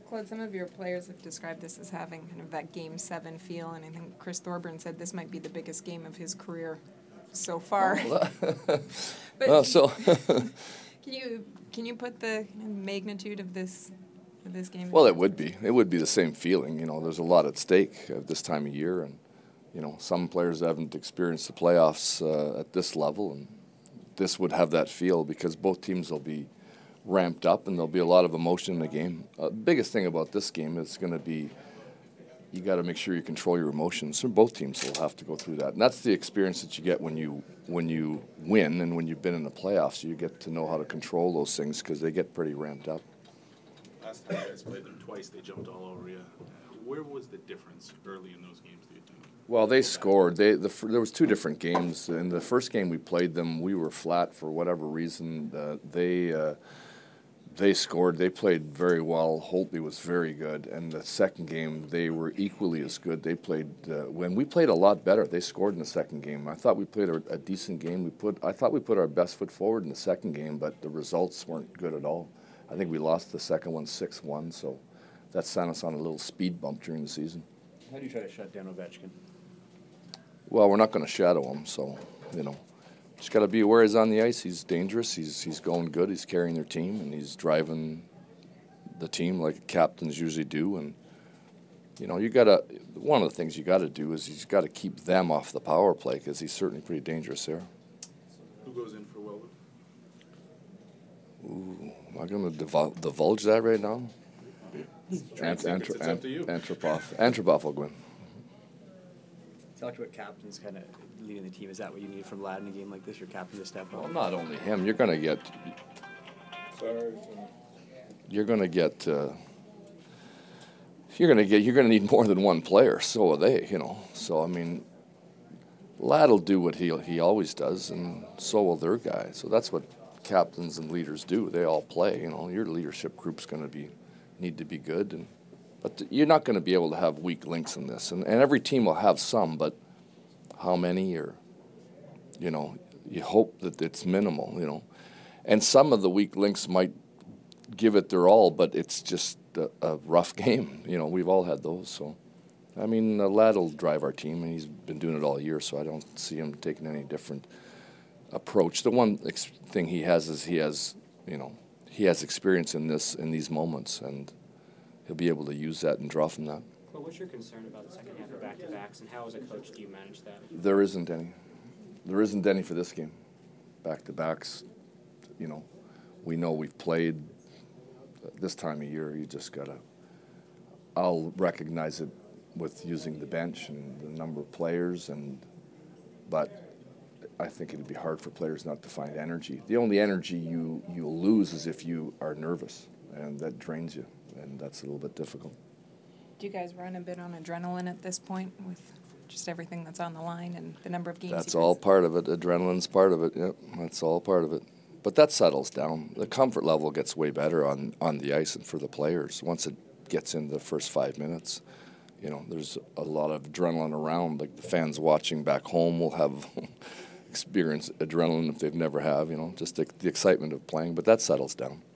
Claude, some of your players have described this as having kind of that Game 7 feel, and I think Chris Thorburn said this might be the biggest game of his career so far. Well, so can you put the magnitude of this game? Well, it would be. It would be the same feeling. There's a lot at stake at this time of year, and some players haven't experienced the playoffs at this level, and this would have that feel because both teams will be ramped up and there'll be a lot of emotion in the game. Biggest thing about this game is going to be you got to make sure you control your emotions. So both teams will have to go through that, and that's the experience that you get when you win and when you've been in the playoffs. You get to know how to control those things because they get pretty ramped up. Last time you guys played them twice, they jumped all over you. Where was the difference early in those games, do you think? Well, they scored. There was two different games. In the first game we played them, we were flat for whatever reason. They scored. They played very well. Holtby was very good. And the second game, they were equally as good. They played when we played a lot better. They scored in the second game. I thought we played a decent game. I thought we put our best foot forward in the second game, but the results weren't good at all. I think we lost the second one 6-1, so that sent us on a little speed bump during the season. How do you try to shut down Ovechkin? Well, we're not going to shadow him, so, just got to be aware he's on the ice. He's dangerous. He's going good. He's carrying their team, and he's driving the team like captains usually do. And, one of the things you got to do is he's got to keep them off the power play because he's certainly pretty dangerous there. Who goes in for Weldon? Ooh, am I going to divulge that right now? It's up to you. Antropov will go in. Talked about captains kind of leading the team. Is that what you need from Ladd in a game like this? Your captain to step up? Well, not only him. You're going to get. You're going to need more than one player. So are they. So Ladd will do what he always does, and so will their guy. So that's what captains and leaders do. They all play. Your leadership group's going to need to be good, but you're not going to be able to have weak links in this. And every team will have some, but how many? Or you hope that it's minimal. And some of the weak links might give it their all, but it's just a rough game. We've all had those. So, Ladd will drive our team, and he's been doing it all year. So I don't see him taking any different approach. The one thing he has is he has experience in these moments, and he'll be able to use that and draw from that. Well, what's your concern about the second half of back-to-backs, and how as a coach do you manage that? There isn't any. There isn't any for this game. Back-to-backs, we know we've played this time of year. You just got to – I'll recognize it with using the bench and the number of players, but I think it'd be hard for players not to find energy. The only energy you'll lose is if you are nervous, and that drains you, and that's a little bit difficult. Do you guys run a bit on adrenaline at this point with just everything that's on the line and the number of games? That's all part of it. Adrenaline's part of it. Yep, that's all part of it. But that settles down. The comfort level gets way better on the ice and for the players. Once it gets into the first 5 minutes, there's a lot of adrenaline around. Like the fans watching back home will have experience adrenaline if they've never have, just the excitement of playing. But that settles down.